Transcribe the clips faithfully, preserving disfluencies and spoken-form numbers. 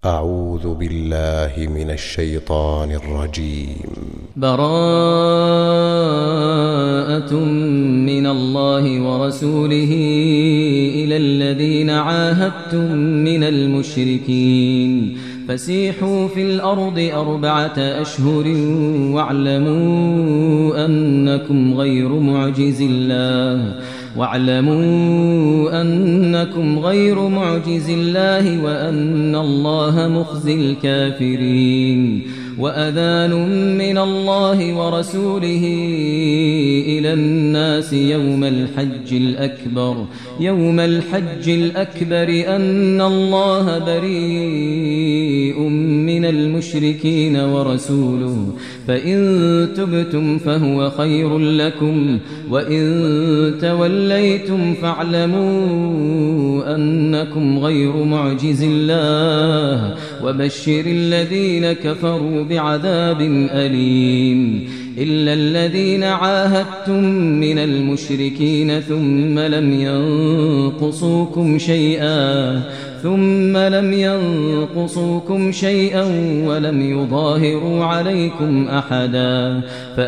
أعوذ بالله من الشيطان الرجيم. براءة من الله ورسوله إلى الذين عاهدتم من المشركين فسيحوا في الأرض أربعة أشهر واعلموا أنكم غير معجز الله واعلموا أنكم غير معجز الله وأن الله مخزي الكافرين. وأذان من الله ورسوله إلى الناس يوم الحج الأكبر يوم الحج الأكبر أن الله بريء من المشركين ورسوله فإن تبتم فهو خير لكم وإن توليتم فاعلموا أنكم غير معجز الله وبشر الذين كفروا بعذاب أليم. إلا الذين عاهدتم من المشركين ثم لم ينقصوكم شيئا ثم لم ينقصوكم شيئا ولم يظاهروا عليكم أحدا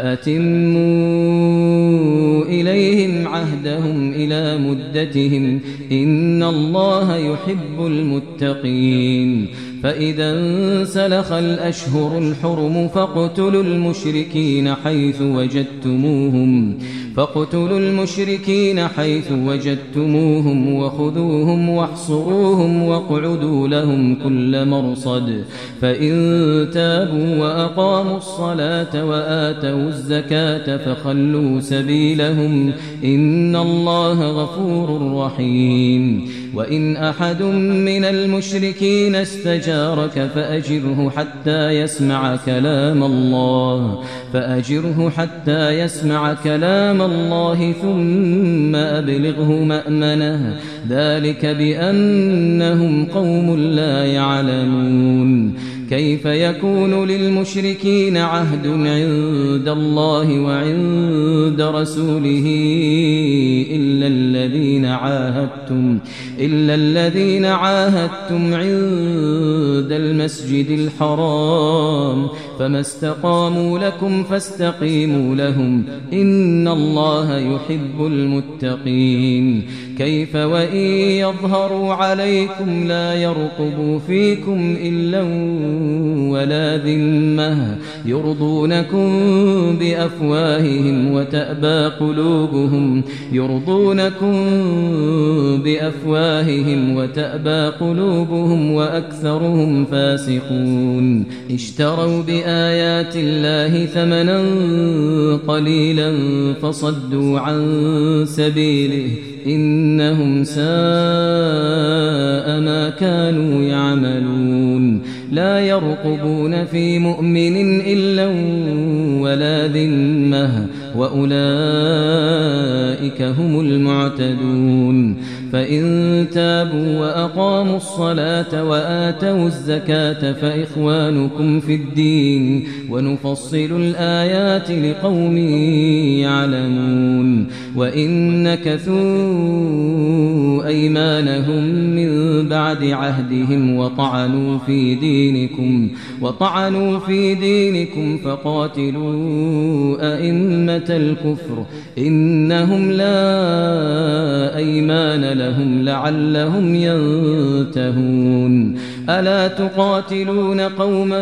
فأتموا إليهم عهدهم إلى مدتهم إن الله يحب المتقين. فإذا انسلخ الأشهر الحرم فاقتلوا المشركين حيث وجدتموهم فاقتلوا المشركين حيث وجدتموهم وخذوهم واحصروهم واقعدوا لهم كل مرصد. فإن تابوا وأقاموا الصلاة وآتوا الزكاة فخلوا سبيلهم إن الله غفور رحيم. وإن أحد من المشركين استجارك فأجره حتى يسمع كلام الله فأجره حتى يسمع كلام الله ثم أبلغه مأمنه ذلك بأنهم قوم لا يعلمون. كيف يكون للمشركين عهد عند الله وعند رسوله إلا الذين عاهدتم إلا الذين عاهدتم عند المسجد الحرام فما استقاموا لكم فاستقيموا لهم إن الله يحب المتقين. كيف وإن يظهروا عليكم لا يرقبوا فيكم إلا ولا ذمة يرضونكم بأفواههم وتأبى قلوبهم يرضونكم بأفواههم وتأبى قلوبهم وأكثرهم فاسقون. اشتروا بآيات الله ثمنا قليلا فصدوا عن سبيله إنهم ساء ما كانوا يعملون. لا يرقبون في مؤمن إلا ولا ذمة وأولئك هم المعتدون. فإن تابوا وأقاموا الصلاة وآتوا الزكاة فإخوانكم في الدين ونفصل الآيات لقوم يعلمون. وإن نكثوا أيمانهم من بعد عهدهم وطعنوا في دينكم وطعنوا في دينكم فقاتلوا أئمة الكفر إنهم لا أيمان لهم لعلهم ينتهون. ألا تقاتلون قوما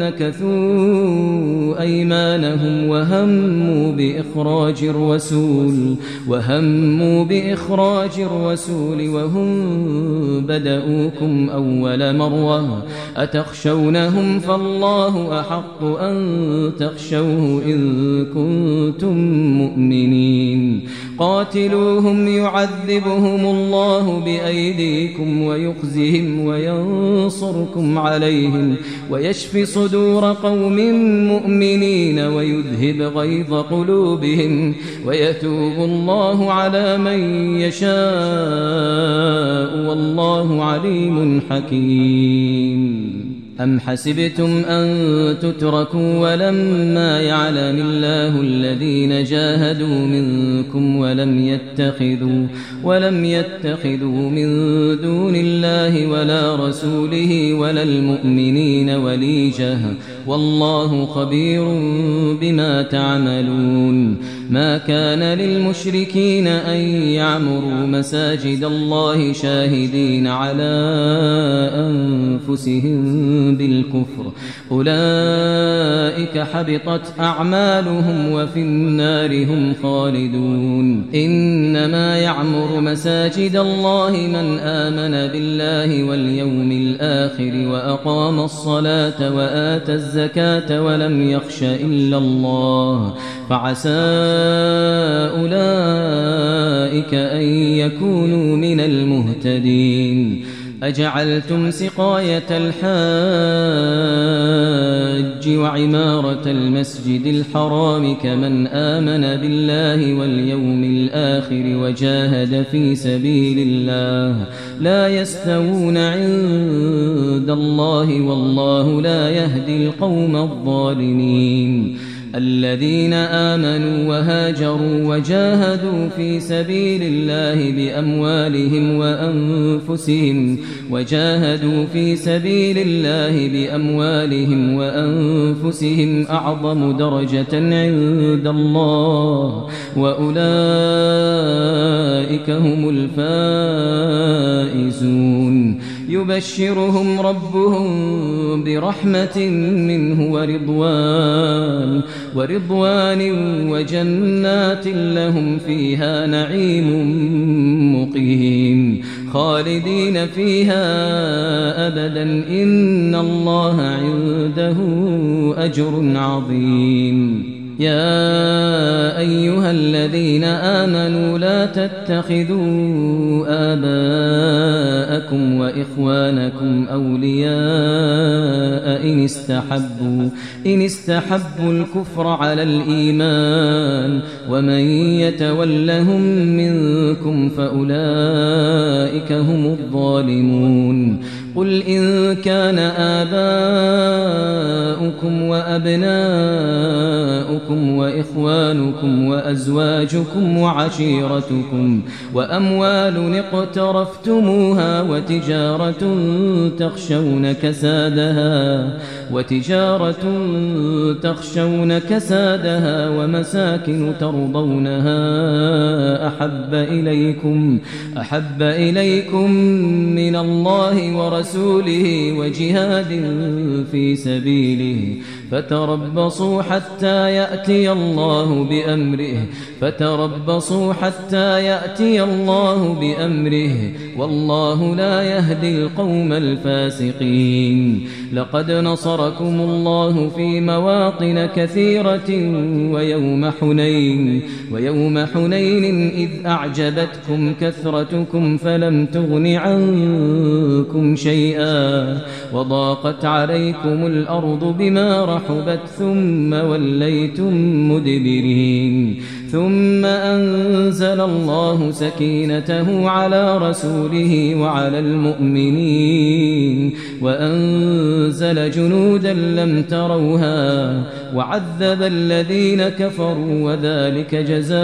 نكثوا أيمانهم وهموا بإخراج الرسول وهموا بإخراج الرسول وهم بدؤوكم أول مرة أتخشونهم فالله أحق أن تخشوه إن كنتم مؤمنين. قاتلوهم يعذبهم الله بأيديكم ويخزهم وينصركم عليهم ويشفي صدور قوم مؤمنين ويذهب غيظ قلوبهم ويتوب الله على من يشاء والله عليم حكيم. أم حسبتم أن تتركوا ولما يعلم الله الذين جاهدوا منكم ولم يتخذوا ولم يتخذوا من دون الله ولا رسوله ولا المؤمنين وليجة والله خبير بما تعملون. ما كان للمشركين أن يعمروا مساجد الله شاهدين على أنفسهم بالكفر أولئك حبطت أعمالهم وفي النار هم خالدون. إنما يعمر مساجد الله من آمن بالله واليوم الآخر وأقام الصلاة وآتى الزكاة ولم يخش إلا الله فعسى أولئك أن يكونوا من المهتدين. أجعلتم سقاية الحاج وعمارة المسجد الحرام كمن آمن بالله واليوم الآخر وجاهد في سبيل الله لا يستوون عند الله والله لا يهدي القوم الظالمين. الذين آمنوا وهاجروا وجاهدوا في سبيل الله بأموالهم وأنفسهم وجاهدوا في سبيل الله بأموالهم وأنفسهم أعظم درجة عند الله وأولئك هم الفائزون. يبشرهم ربهم برحمة منه ورضوان ورضوان وجنات لهم فيها نعيم مقيم خالدين فيها أبدا إن الله عنده أجر عظيم. يا أيها الذين آمنوا لا تتخذوا آباءكم وإخوانكم أولياء إن استحبوا إن استحبوا الكفر على الإيمان ومن يتولهم منكم فأولئك هم الظالمون. قل إن كان آباؤكم وأبناؤكم وإخوانكم وأزواجكم وعشيرتكم وأموال اقترفتموها وتجارة تخشون كسادها وتجارة تخشون كسادها ومساكن ترضونها أحب إليكم أحب إليكم من الله ورسوله وجهاد في سبيله فتربصوا حتى يأتي الله بأمره فتربصوا حتى يأتي الله بأمره والله لا يهدي القوم الفاسقين. لقد نصركم الله في مواطن كثيرة ويوم حنين ويوم حنين إذ أعجبتكم كثرتكم فلم تغن عنكم شيئا وضاقت عليكم الأرض بما رحبت ثم وليتم مدبرين. ثم أنزل الله سكينته على رسوله وعلى المؤمنين وأنزل جنودا لم تروها وعذب الذين كفروا وذلك جزاء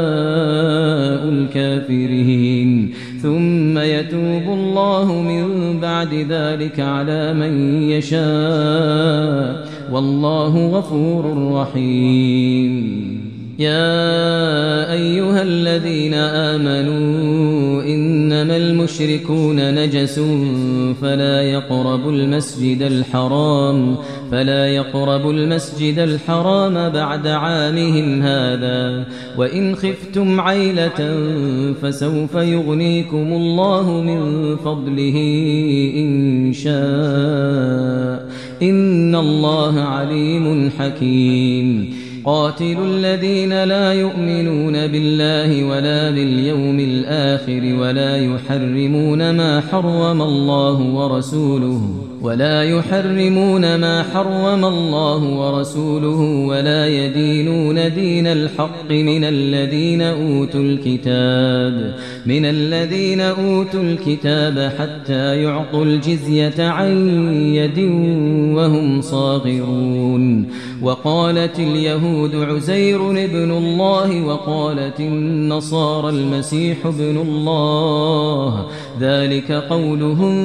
الكافرين. ثم يتوب الله من بعد ذلك على من يشاء والله غفور رحيم. يا أيها الذين آمنوا إنما المشركون نجس فلا يقربوا المسجد الحرام فلا يقربوا المسجد الحرام بعد عامهم هذا وإن خفتم عيلة فسوف يغنيكم الله من فضله إن شاء إن الله عليم حكيم. قاتلوا الذين لا يؤمنون بالله ولا باليوم الآخر ولا يحرمون ما حرم الله ورسوله ولا يحرمون ما حرم الله ورسوله ولا يدينون دين الحق من الذين أوتوا الكتاب من الذين أوتوا الكتاب حتى يعطوا الجزية عن يد وهم صاغرون. وقالت اليهود عزير ابن الله وقالت النصارى المسيح ابن الله ذلك قولهم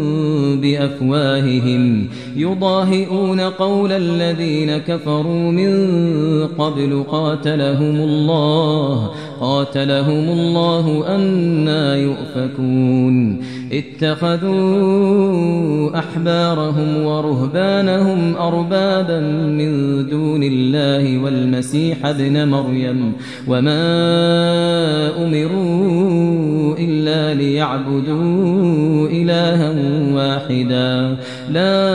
بأفواههم يضاهئون قول الذين كفروا من قبل قاتلهم الله قاتلهم الله أنى يؤفكون. اتخذوا أحبارهم ورهبانهم أربابا من دون الله والمسيح ابن مريم وما أمروا إلا ليعبدوا إلها واحدا لا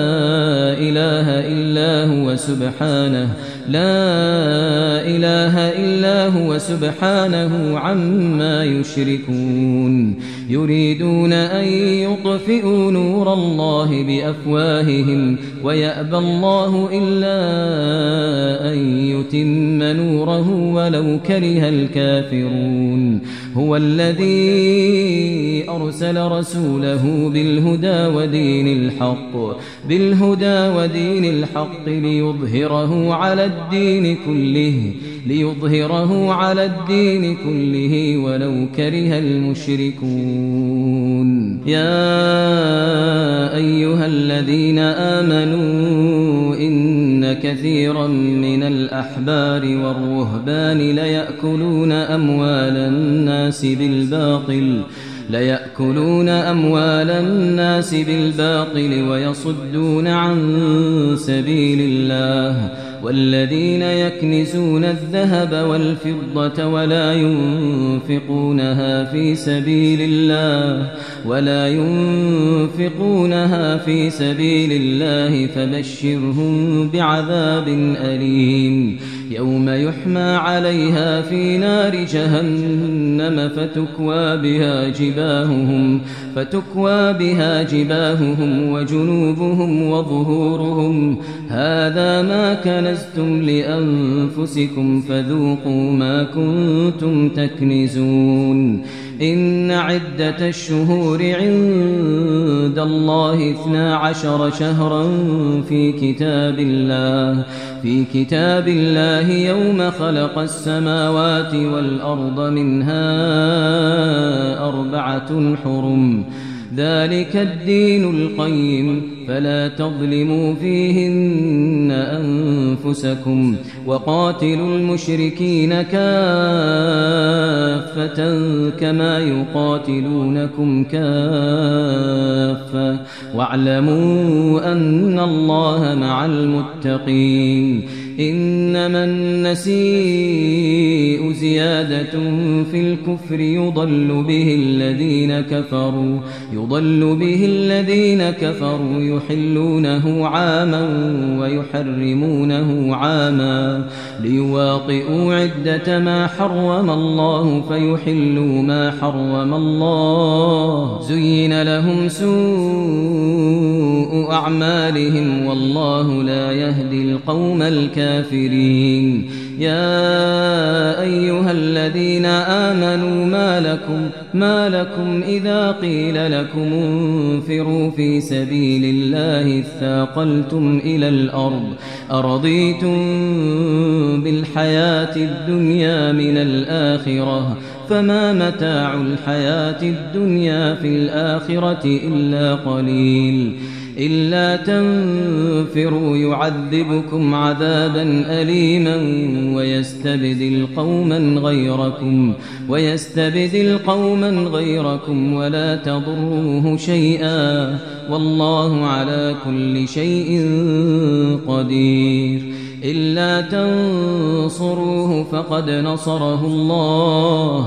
إله إلا هو سبحانه لا إله إلا هو سبحانه عما يشركون. يريدون أن يطفئوا نور الله بأفواههم ويأبى الله إلا أن يتم نوره ولو كره الكافرون. هو الذي أرسل رسوله بالهدى ودين الحق بالهدى ودين الحق ليظهره على الدين كله ليظهره على الدين كله ولو كره المشركون. يا أيها الذين آمنوا إن كثيرا من الأحبار والرهبان ليأكلون أموال الناس بالباطل ليأكلون أموال الناس بالباطل ويصدون عن سبيل الله والذين يكنزون الذهب والفضة ولا ينفقونها في سبيل الله ولا ينفقونها في سبيل الله فبشرهم بعذاب أليم. يوم يحمى عليها في نار جهنم فتكوى بها جباههم فتكوى بها جباههم وجنوبهم وظهورهم هذا ما كنزتم لأنفسكم فذوقوا ما كنتم تكنزون. إن عدة الشهور عند الله اثنا عشر شهرا في كتاب الله في كتاب الله يوم خلق السماوات والأرض منها أربعة حرم ذلك الدين القيم فلا تظلموا فيهن أنفسكم وقاتلوا المشركين كافة كما يقاتلونكم كافة واعلموا أن الله مع المتقين. إنما النسيء زيادة في الكفر يضل به الذين كفروا يضل به الذين كفروا يحلونه عاما ويحرمونه عاما ليواطئوا عدة ما حرم الله فيحلوا ما حرم الله. زين لهم سوء أعمالهم والله لا يهدي القوم الكافرين. يا أيها الذين آمنوا ما لكم ما لكم إذا قيل لكم انفروا في سبيل الله اثاقلتم إلى الأرض أرضيتم بالحياة الدنيا من الآخرة فما متاع الحياة الدنيا في الآخرة إلا قليل. إلا تنفروا يعذبكم عذابا أليما ويستبدل قوما غيركم ويستبدل قوما غيركم ولا تضروه شيئا والله على كل شيء قدير. إلا تنصروه فقد نصره الله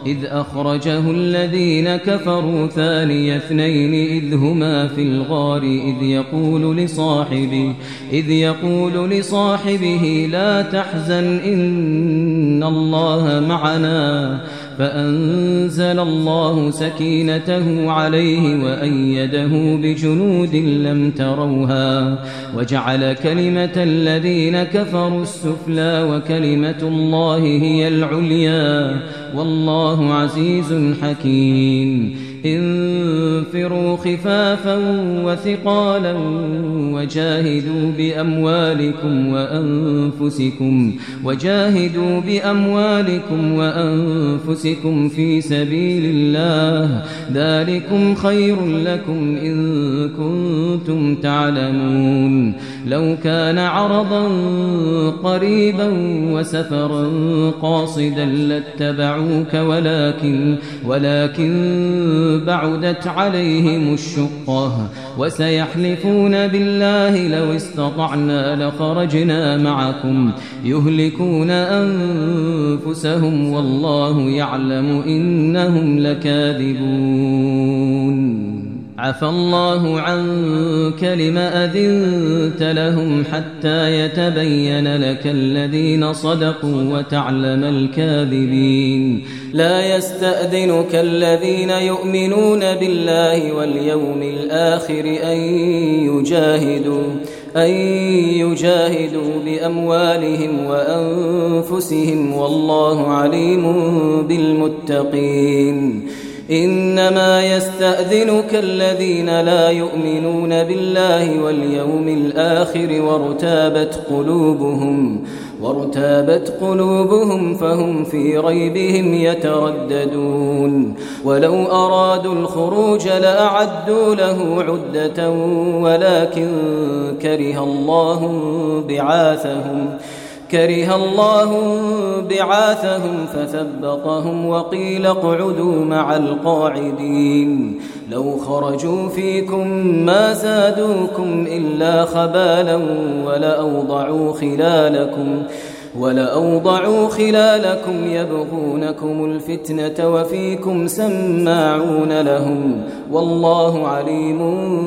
إذ أخرجه الذين كفروا ثاني اثنين إذ هما في الغار إذ يقول لصاحبه إذ يقول لصاحبه لا تحزن إن الله معنا فأنزل الله سكينته عليه وأيده بجنود لم تروها وجعل كلمة الذين كفروا السفلى وكلمة الله هي العليا والله عزيز حكيم انفروا خفافا وثقالا وجاهدوا بأموالكم وأنفسكم وجاهدوا بأموالكم وأنفسكم في سبيل الله ذلكم خير لكم إن كنتم تعلمون لو كان عرضا قريبا وسفرا قاصدا لاتبعوك ولكن ولكن بعدت عليهم الشقة وسيحلفون بالله لو استطعنا لخرجنا معكم يهلكون أنفسهم والله يعلم إنهم لكاذبون عفى الله عنك لم أذنت لهم حتى يتبين لك الذين صدقوا وتعلم الكاذبين لا يستأذنك الذين يؤمنون بالله واليوم الآخر أن يجاهدوا أن يجاهدوا بأموالهم وأنفسهم والله عليم بالمتقين إنما يستأذنك الذين لا يؤمنون بالله واليوم الآخر وارتابت قلوبهم وارتابت قلوبهم فهم في ريبهم يترددون ولو أرادوا الخروج لأعدوا له عدة ولكن كره الله بعاثهم كره الله بعاثهم فثبطهم وقيل اقعدوا مع القاعدين لو خرجوا فيكم ما زادوكم إلا خبالا ولأوضعوا خلالكم ولأوضعوا خلالكم يبغونكم الفتنة وفيكم سماعون لهم والله عليم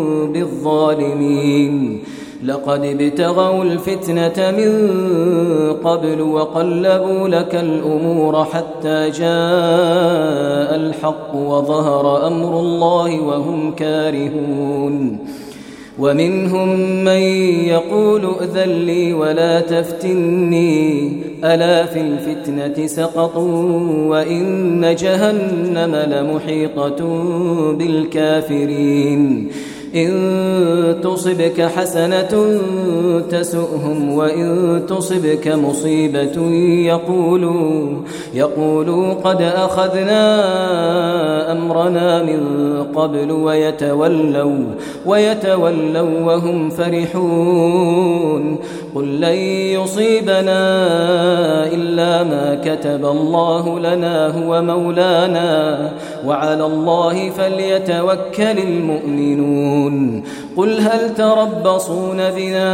بالظالمين لقد ابتغوا الفتنة من قبل وقلبوا لك الأمور حتى جاء الحق وظهر أمر الله وهم كارهون ومنهم من يقول ائذن لي ولا تفتني ألا في الفتنة سقطوا وإن جهنم لمحيطة بالكافرين إن تصبك حسنة تسؤهم وإن تصبك مصيبة يقولوا يقولوا قد أخذنا أمرنا من قبل ويتولوا ويتولوا وهم فرحون قل لن يصيبنا إلا ما كتب الله لنا هو مولانا وعلى الله فليتوكل المؤمنون قل هل تربصون بنا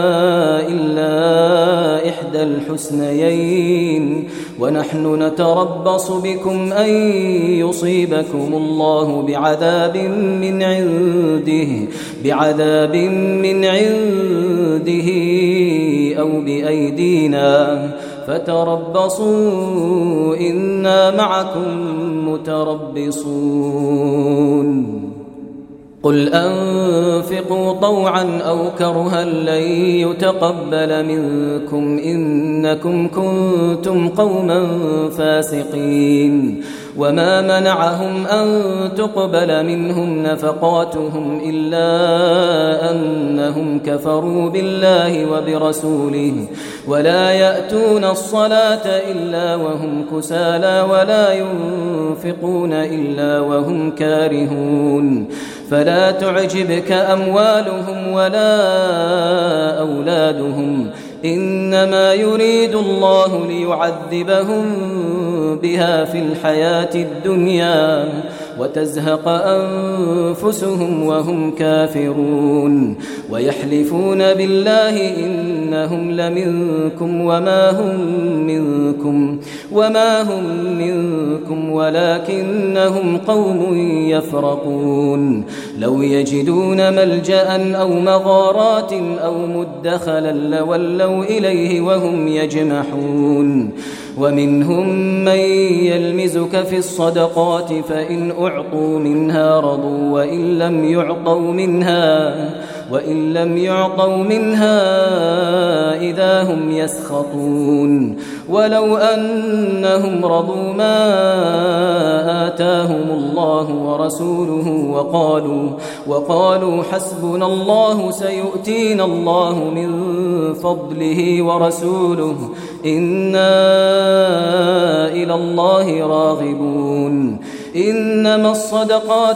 إلا إحدى الحسنيين ونحن نتربص بكم أن يصيبكم الله بعذاب من عنده بعذاب من عنده أو بأيدينا فتربصوا إنا معكم متربصون قل أنفقوا طوعا أو كرها لن يتقبل منكم إنكم كنتم قوما فاسقين وما منعهم أن تقبل منهم نفقاتهم إلا أنهم كفروا بالله وبرسوله ولا يأتون الصلاة إلا وهم كسالى ولا ينفقون إلا وهم كارهون فلا تعجبك أموالهم ولا أولادهم إنما يريد الله ليعذبهم بها في الحياة الدنيا وتزهق أنفسهم وهم كافرون ويحلفون بالله إنهم لمنكم وما هم منكم وما هم منكم ولكنهم قوم يفرقون لو يجدون ملجأ أو مغارات أو مدخلا لولوا إليه وهم يجمحون ومنهم من يلمزك في الصدقات فإن أعطوا منها رضوا وإن لم يعطوا منها وإن لم يعطوا منها إذا هم يسخطون ولو أنهم رضوا ما آتاهم الله ورسوله وقالوا وقالوا حسبنا الله سيؤتينا الله من فضله ورسوله إنا إلى الله راغبون إنما الصدقات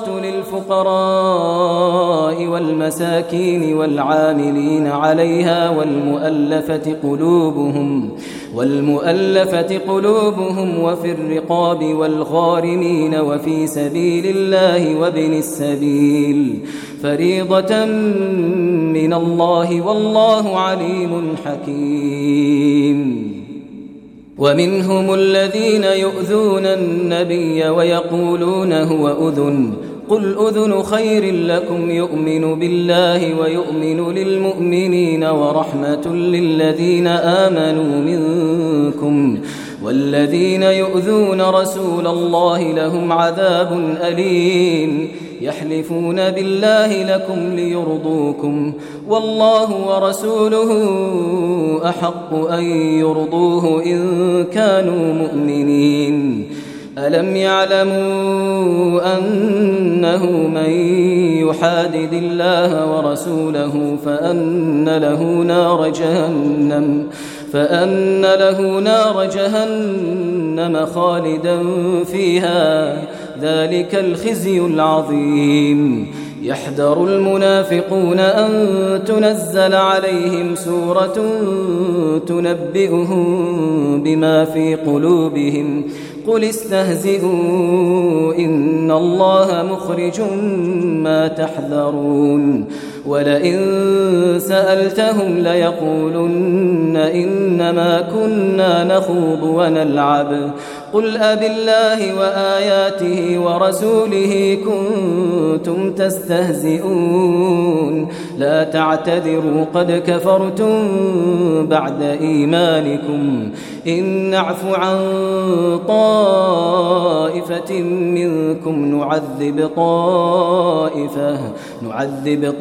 للفقراء والمساكين والعاملين عليها والمؤلفة قلوبهم والمؤلفة قلوبهم وفي الرقاب والغارمين وفي سبيل الله وابن السبيل فريضة من الله والله عليم حكيم ومنهم الذين يؤذون النبي ويقولون هو أذن قل أذن خير لكم يؤمن بالله ويؤمن للمؤمنين ورحمة للذين آمنوا منكم والذين يؤذون رسول الله لهم عذاب أليم يحلفون بالله لكم ليرضوكم والله ورسوله أحق أن يرضوه إن كانوا مؤمنين ألم يعلموا أنه من يحادد الله ورسوله فأن له نار جهنم فأن له نار جهنم خالدا فيها ذلك الخزي العظيم يحذر المنافقون أن تنزل عليهم سورة تنبئهم بما في قلوبهم قل استهزئوا إن الله مخرج ما تحذرون ولئن سألتهم ليقولن إنما كنا نخوض ونلعب قل أبالله وآياته ورسوله كنتم تستهزئون لا تعتذروا قد كفرتم بعد إيمانكم إن نعف عن طائفة منكم نعذب طائفة نعذب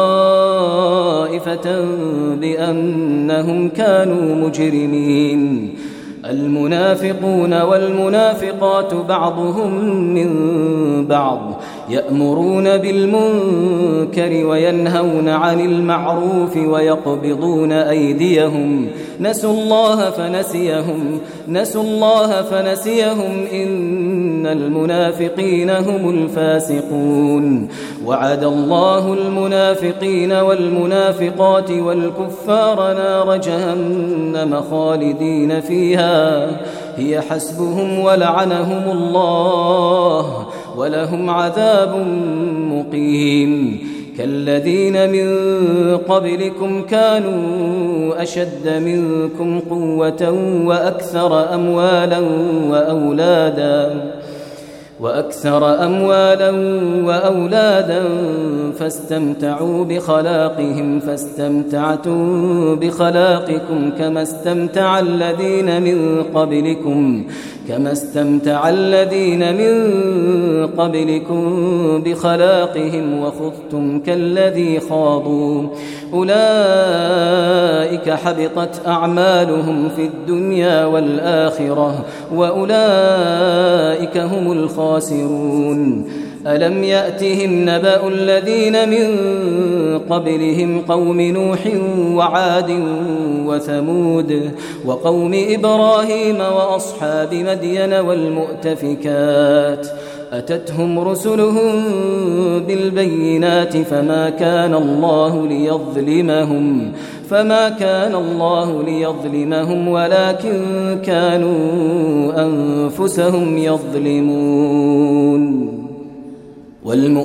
طائفة بأنهم كانوا مجرمين المنافقون والمنافقات بعضهم من بعض يأمرون بالمنكر وينهون عن المعروف ويقبضون أيديهم نسوا الله فنسيهم نسوا الله فنسيهم إن المنافقين هم الفاسقون وعد الله المنافقين والمنافقات والكفار نار جهنم خالدين فيها هي حسبهم ولعنهم الله ولهم عذاب مقيم كالذين من قبلكم كانوا أشد منكم قوة وأكثر أموالا وأولادا وأكثر أموالا وأولادا فاستمتعوا بخلاقهم فاستمتعتم بخلاقكم كما استمتع الذين من قبلكم كما استمتع الذين من قبلكم بخلاقهم وخضتم كالذي خاضوا أولئك حبطت أعمالهم في الدنيا والآخرة وأولئك هم الخاسرون ألم يأتهم نبأ الذين من قبلهم قوم نوح وعاد وثمود وقوم إبراهيم وأصحاب مدين والمؤتفكات أتتهم رسلهم بالبينات فما كان الله ليظلمهم فما كان الله ليظلمهم ولكن كانوا أنفسهم يظلمون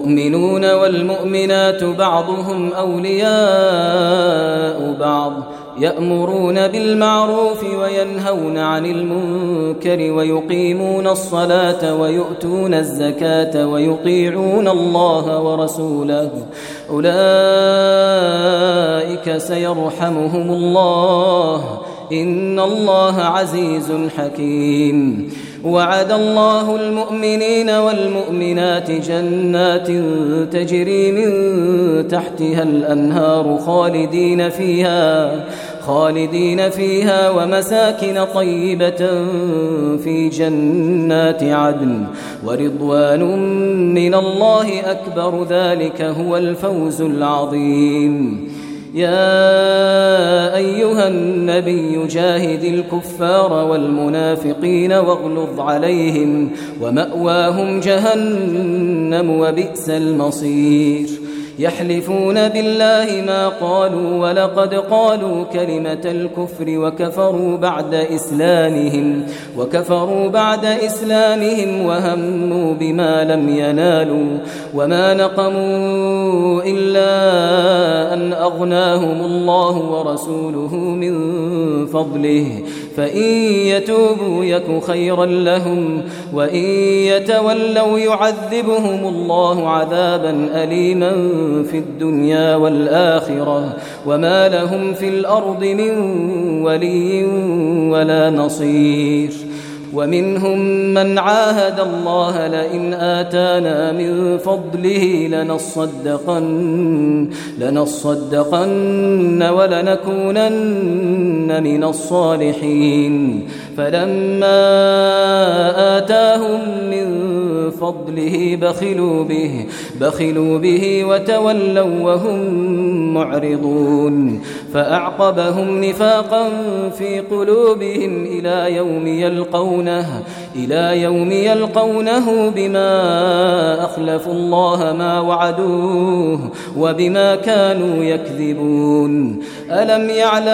والمؤمنون والمؤمنات بعضهم أولياء بعض يأمرون بالمعروف وينهون عن المنكر ويقيمون الصلاة ويؤتون الزكاة ويطيعون الله ورسوله أولئك سيرحمهم الله إن الله عزيز حكيم. وعد الله المؤمنين والمؤمنات جنات تجري من تحتها الأنهار خالدين فيها خالدين فيها ومساكن طيبة في جنات عدن ورضوان من الله أكبر ذلك هو الفوز العظيم. يا أيها النبي جاهد الكفار والمنافقين واغلظ عليهم ومأواهم جهنم وبئس المصير. يحلفون بالله ما قالوا ولقد قالوا كلمة الكفر وكفروا بعد إسلامهم وكفروا بعد إسلامهم وهموا بما لم ينالوا وما نقموا إلا أن أغناهم الله ورسوله من فضله فإن يتوبوا يك خيرا لهم وإن يتولوا يعذبهم الله عذابا أليما في الدنيا والآخرة وما لهم في الأرض من ولي ولا نصير. ومنهم من عاهد الله لئن آتانا من فضله لنصدقن لنصدقن ولنكونن من الصالحين فلما آتاهم من فضله بخلوا به بخلوا به وتولوا وهم معرضون فأعقبهم نفاقا في قلوبهم إلى يوم يلقونه إلى يوم يلقونه بما أخلفوا الله ما وعدوه وبما كانوا يكذبون. ألم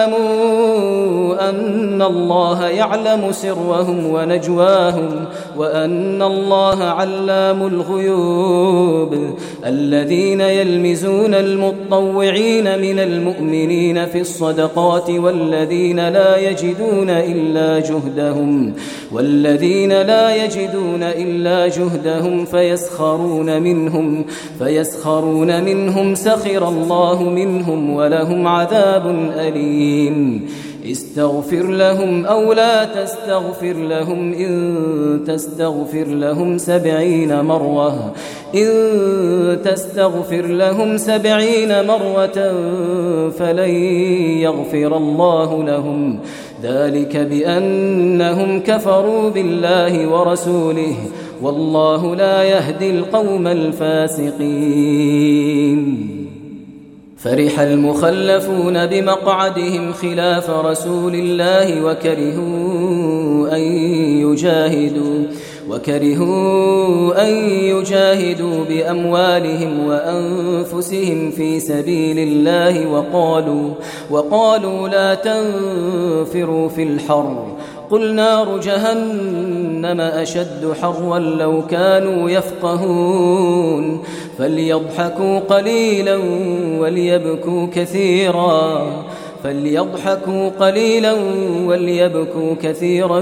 يعلموا أن الله يعلم سرهم ونجواهم وأن الله علام الغيوب. الذين يلمزون المطوعين من المؤمنين في الصدقات والذين لا يجدون إلا جهدهم والذين لا يجدون إلا جهدهم فيسخرون منهم فيسخرون منهم سخر الله منهم ولهم عذاب أليم. استغفر لهم أو لا تستغفر لهم إن تستغفر لهم سبعين مرة إن تستغفر لهم سبعين مرة فلن يغفر الله لهم ذلك بأنهم كفروا بالله ورسوله والله لا يهدي القوم الفاسقين. فرح المخلفون بمقعدهم خلاف رسول الله وكرهوا أن يجاهدوا وكرهوا أن يجاهدوا بأموالهم وأنفسهم في سبيل الله وقالوا وقالوا لا تنفروا في الحر قل نار جهنم أشد حرا لو كانوا يفقهون فليضحكوا قليلا وليبكوا كثيرا فليضحكوا قليلا وليبكوا كثيرا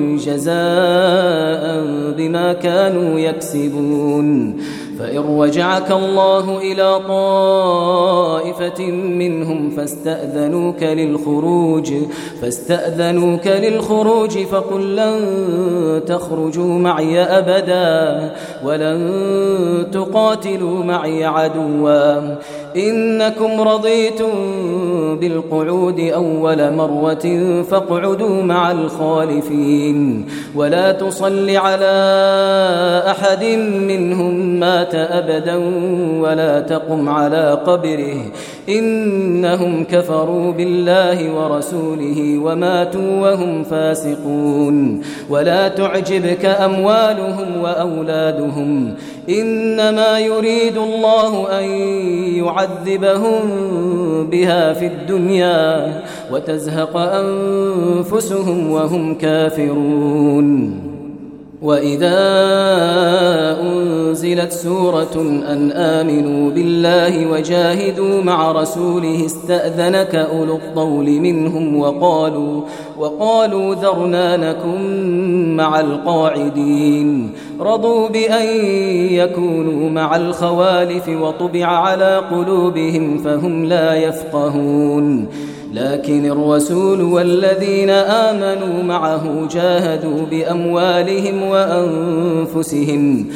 جزاء بما كانوا يكسبون. فإن رجعك الله إلى طائفة منهم فاستأذنوك للخروج فاستأذنوك للخروج فقل لن تخرجوا معي أبدا ولن تقاتلوا معي عدوا إنكم رضيتم بالقعود أول مرة فاقعدوا مع الخالفين ولا تصل على أحد منهم مات أبدا ولا تقم على قبره إنهم كفروا بالله ورسوله وماتوا وهم فاسقون. ولا تعجبك أموالهم وأولادهم إنما يريد الله أن يعذبهم بها في الدنيا وتزهق أنفسهم وهم كافرون. وإذا أنزلت سورة أن آمنوا بالله وجاهدوا مع رسوله استأذنك أولو الطول منهم وقالوا, وقالوا ذرنا نكن مع القاعدين رضوا بأن يكونوا مع الخوالف وطبع على قلوبهم فهم لا يفقهون لكن الرسول والذين آمنوا معه جاهدوا بأموالهم وأنفسهم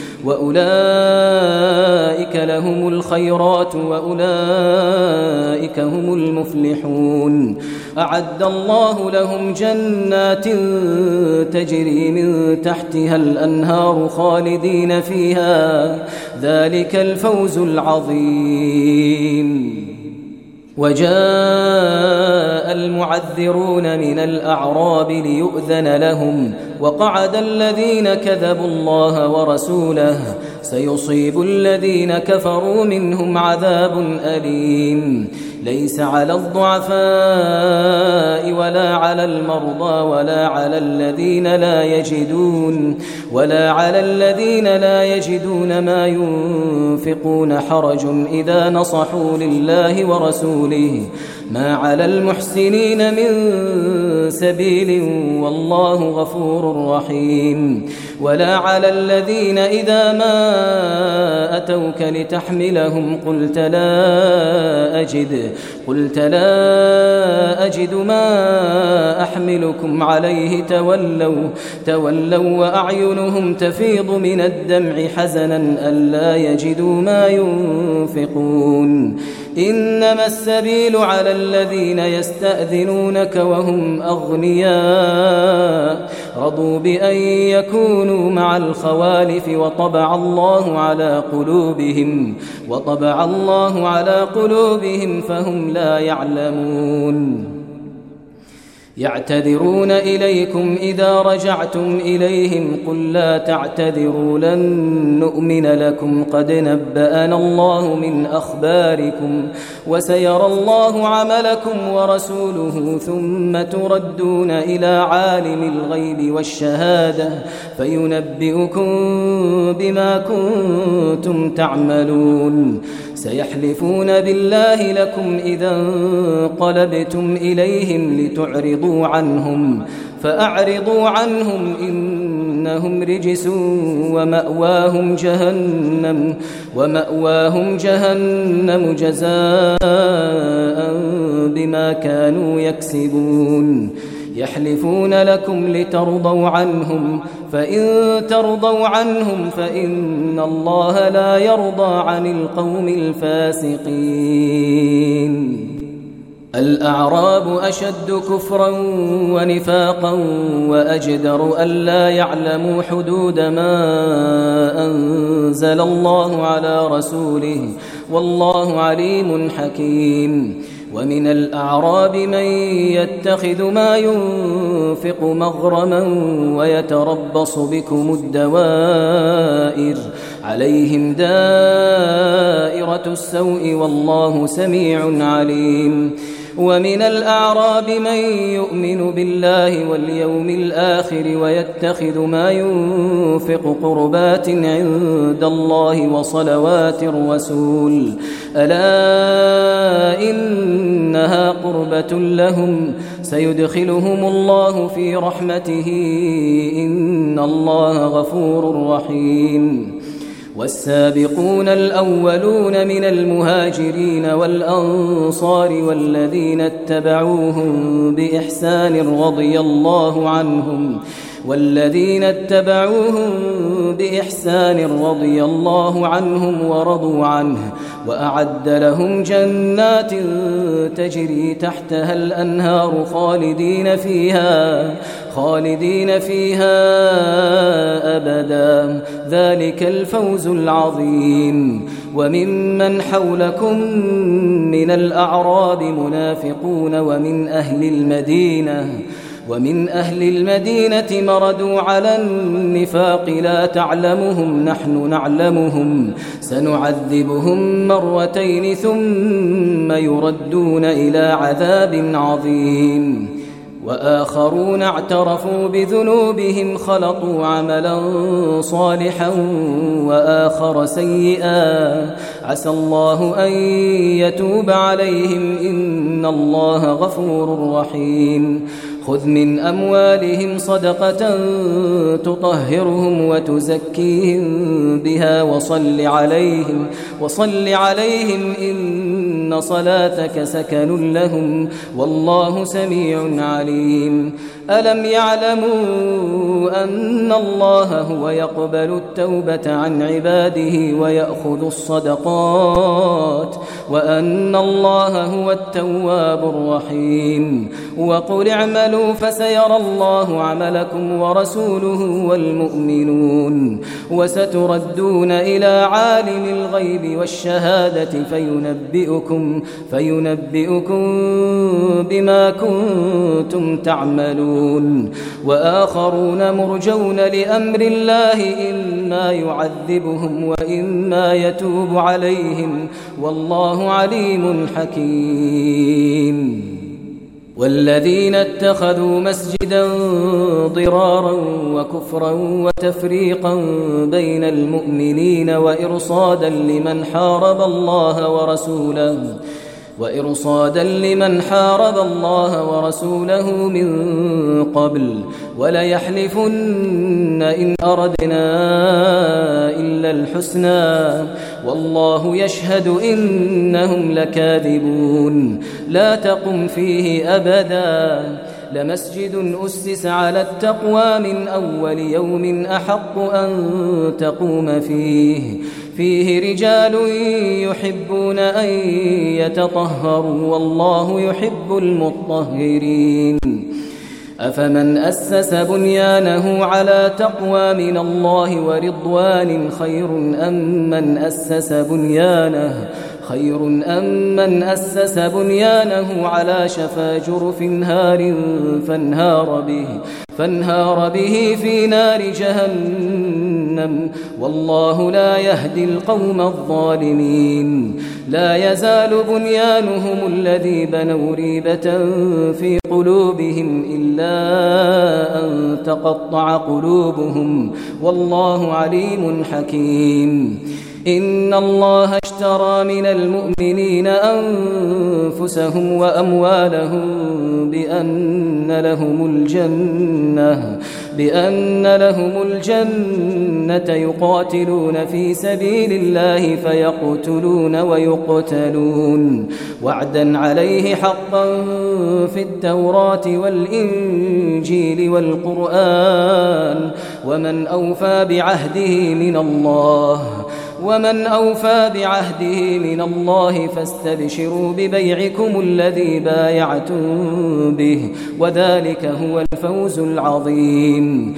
وأولئك لهم الخيرات وأولئك هم المفلحون أعد الله لهم جنات تجري من تحتها الأنهار خالدين فيها ذلك الفوز العظيم. وجاء المعذرون من الأعراب ليؤذن لهم وقعد الذين كذبوا الله ورسوله سيصيب الذين كفروا منهم عذاب أليم ليس على الضعفاء ولا على المرضى ولا على الذين لا يجدون ولا على الذين لا يجدون ما ينفقون حرج إذا نصحوا لله ورسوله ما على المحسنين من سبيل والله غفور رحيم ولا على الذين إذا ما أتوك لتحملهم قلت لا أجد قلت لا أجد ما أحملكم عليه تولوا تولوا وأعينهم تفيض من الدمع حزنا ألا يجدوا ما ينفقون إنما السبيل على الذين يستأذنونك وهم أغنياء رضوا بأن يكونوا مع الخوالف وطبع الله على قلوبهم وطبع الله على قلوبهم فهم لا يعلمون يعتذرون إليكم إذا رجعتم إليهم قل لا تعتذروا لن نؤمن لكم قد نبأنا الله من أخباركم وسيرى الله عملكم ورسوله ثم تردون إلى عالم الغيب والشهادة فينبئكم بما كنتم تعملون سيحلفون بالله لكم إذا انقلبتم إليهم لتعرضوا عنهم فأعرضوا عنهم إنهم رجس ومأواهم جهنم ومأواهم جهنم جزاء بما كانوا يكسبون يحلفون لكم لترضوا عنهم فإن ترضوا عنهم فإن الله لا يرضى عن القوم الفاسقين. الأعراب أشد كفرا ونفاقا وأجدر ألا يعلموا حدود ما أنزل الله على رسوله والله عليم حكيم. ومن الأعراب من يتخذ ما ينفق مغرما ويتربص بكم الدوائر عليهم دائرة السوء والله سميع عليم. ومن الأعراب من يؤمن بالله واليوم الآخر ويتخذ ما ينفق قربات عند الله وصلوات الرسول ألا إنها قربة لهم سيدخلهم الله في رحمته إن الله غفور رحيم. والسابقون الأولون من المهاجرين والأنصار والذين اتبعوهم بإحسان رضي الله عنهم والذين اتبعوهم بإحسان رضي الله عنهم ورضوا عنه وأعد لهم جنات تجري تحتها الأنهار خالدين فيها خالدين فيها أبدا ذلك الفوز العظيم. وممن حولكم من الأعراب منافقون ومن أهل المدينة ومن أهل المدينة مردوا على النفاق لا تعلمهم نحن نعلمهم سنعذبهم مرتين ثم يردون إلى عذاب عظيم. وآخرون اعترفوا بذنوبهم خلطوا عملا صالحا وآخر سيئا عسى الله أن يتوب عليهم إن الله غفور رحيم خذ من أموالهم صدقة تطهرهم وتزكيهم بها وصل عليهم وصل عليهم إن صلاتك سكن لهم والله سميع عليم ألم يعلموا أن الله هو يقبل التوبة عن عباده ويأخذ الصدقات وأن الله هو التواب الرحيم وقل اعملوا فسيرى الله عملكم ورسوله والمؤمنون وستردون إلى عالم الغيب والشهادة فينبئكم, فينبئكم بما كنتم تعملون وآخرون مرجون لأمر الله إما يعذبهم وإما يتوب عليهم والله عليم حكيم والذين اتخذوا مسجدا ضرارا وكفرا وتفريقا بين المؤمنين وإرصادا لمن حارب الله ورسوله وإرصادا لمن حارب الله ورسوله من قبل وليحلفن إن أردنا إلا الحسنى والله يشهد إنهم لكاذبون لا تقم فيه أبدا لمسجد أسس على التقوى من أول يوم أحق أن تقوم فيه فيه رجال يحبون أن يتطهروا والله يحب المطهرين أفمن أسس بنيانه على تقوى من الله ورضوان خير أم من أسس بنيانه خير أم من أسس بنيانه على شفا جرف هار فانهار به فانهار به في نار جهنم والله لا يهدي القوم الظالمين لا يزال بنيانهم الذي بنوا ريبة في قلوبهم إلا أن تقطع قلوبهم والله عليم حكيم إن الله اشترى من المؤمنين أنفسهم وأموالهم بأن لهم الجنة بأن لهم الجنة يقاتلون في سبيل الله فيقتلون ويقتلون وعدا عليه حقا في التوراة والإنجيل والقرآن ومن أوفى بعهده من الله ومن أوفى بعهده من الله فاستبشروا ببيعكم الذي بايعتم به وذلك هو الفوز العظيم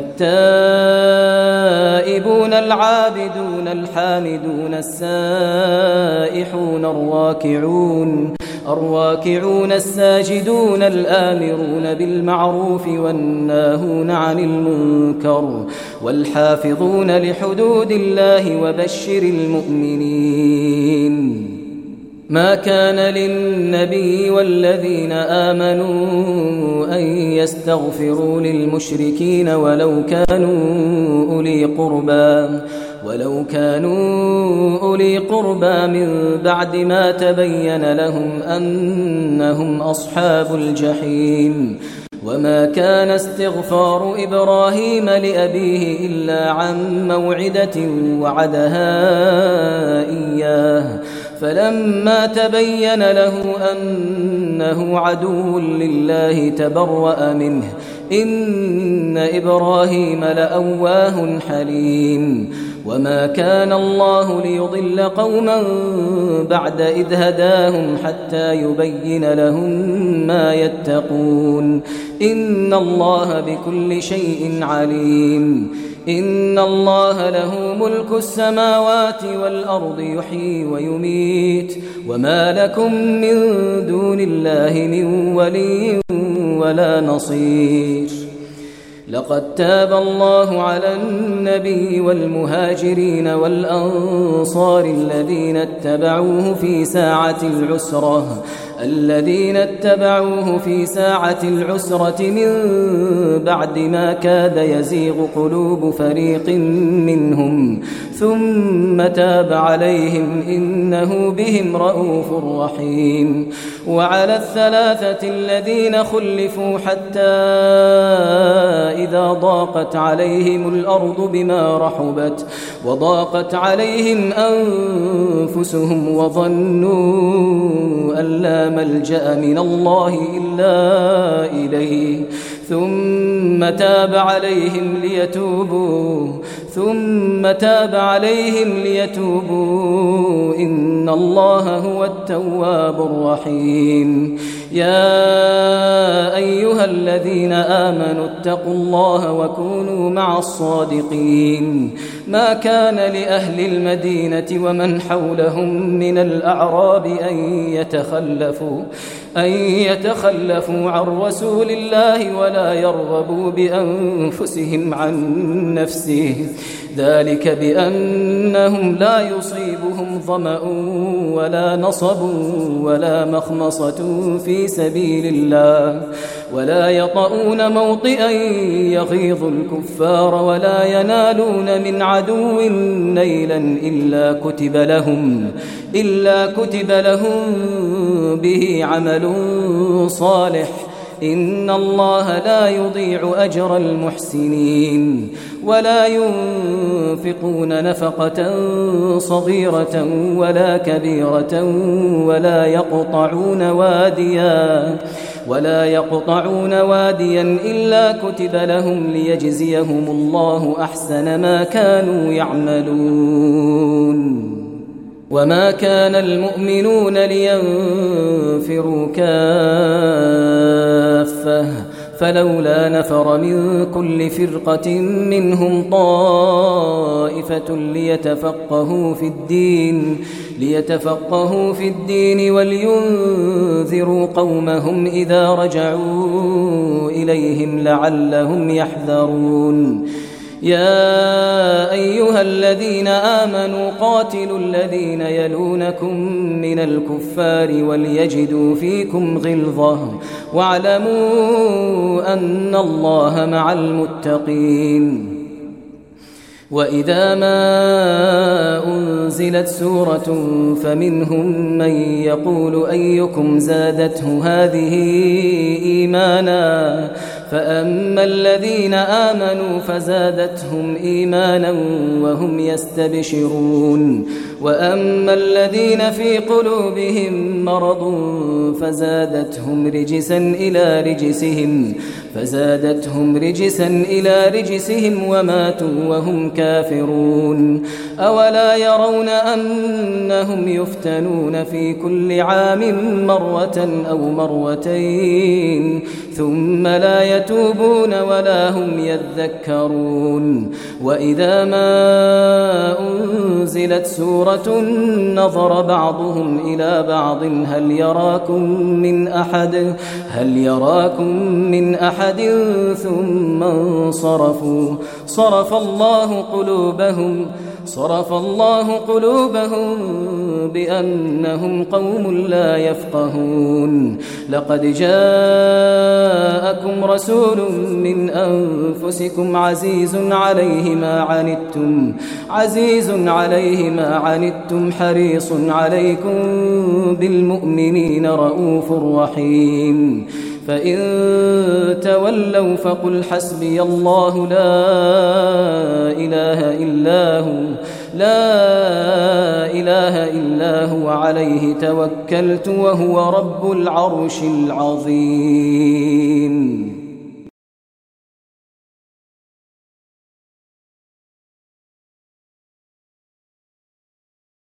التائبون العابدون الحامدون السائحون الراكعون الراكعون الساجدون الآمرون بالمعروف والناهون عن المنكر والحافظون لحدود الله وبشر المؤمنين ما كان للنبي والذين آمنوا أن يستغفروا للمشركين ولو كانوا أولي قربى ولو كانوا أولي قربى من بعد ما تبين لهم أنهم أصحاب الجحيم وما كان استغفار إبراهيم لأبيه إلا عن موعدة وعدها إياه فلما تبين له أنه عدو لله تبرأ منه إن إبراهيم لأواه حليم وما كان الله ليضل قوما بعد إذ هداهم حتى يبين لهم ما يتقون إن الله بكل شيء عليم إن الله له ملك السماوات والأرض يحيي ويميت وما لكم من دون الله من ولي ولا نصير لقد تاب الله على النبي والمهاجرين والأنصار الذين اتبعوه في ساعة العسرة الذين اتبعوه في ساعة العسرة من بعد ما كاد يزيغ قلوب فريق منهم ثم تاب عليهم إنه بهم رءوف رحيم. وعلى الثلاثة الذين خلفوا حتى إذا ضاقت عليهم الأرض بما رحبت وضاقت عليهم أنفسهم وظنوا أن لا ملجأ من الله إلا إليه ثم تاب عليهم ليتوبوا ثم تاب عليهم ليتوبوا إن الله هو التواب الرحيم. يا أيها الذين آمنوا اتقوا الله وكونوا مع الصادقين. ما كان لأهل المدينة ومن حولهم من الأعراب أن يتخلفوا أن يتخلفوا عن رسول الله ولا يرغبوا بأنفسهم عن نفسه ذلك بأنهم لا يصيبهم ظمأ ولا نصب ولا مخمصة في سبيل الله ولا يطؤون موطئا يغيظ الكفار ولا ينالون من عدو نيلا إلا كتب لهم إلا كتب لهم به عمل صالح إن الله لا يضيع أجر المحسنين. ولا ينفقون نفقة صغيرة ولا كبيرة ولا يقطعون واديا ولا يقطعون واديا إلا كتب لهم ليجزيهم الله أحسن ما كانوا يعملون. وما كان المؤمنون لينفروا كافة فلولا نفر من كل فرقة منهم طائفة ليتفقهوا في الدين ليتفقهوا في الدين ولينذروا قومهم إذا رجعوا إليهم لعلهم يحذرون. يا أيها الذين آمنوا قاتلوا الذين يلونكم من الكفار وليجدوا فيكم غلظة واعلموا أن الله مع المتقين. وإذا ما أنزلت سورة فمنهم من يقول أيكم زادته هذه إيمانا فأما الذين آمنوا فزادتهم إيمانا وهم يستبشرون وأما الذين في قلوبهم مرض فزادتهم رجسا إلى رجسهم فزادتهم رجسا إلى رجسهم وماتوا وهم كافرون. أولا يرون أنهم يفتنون في كل عام مرة أو مرتين ثم لا يتوبون ولا هم يذكرون. وإذا ما أنزلت سورة نظر بعضهم إلى بعض هل يراكم من أحد هل يراكم من أحد ثم انصرفوا صرف الله قلوبهم صرف الله قلوبهم بأنهم قوم لا يفقهون. لقد جاءكم رسول من أنفسكم عزيز عليه ما عنتم عزيز عليه ما عنتم حريص عليكم بالمؤمنين رؤوف رحيم. فإن تولوا فقل حسبي الله لا إله إلا هو لا إله إلا هو عليه توكلت وهو رب العرش العظيم.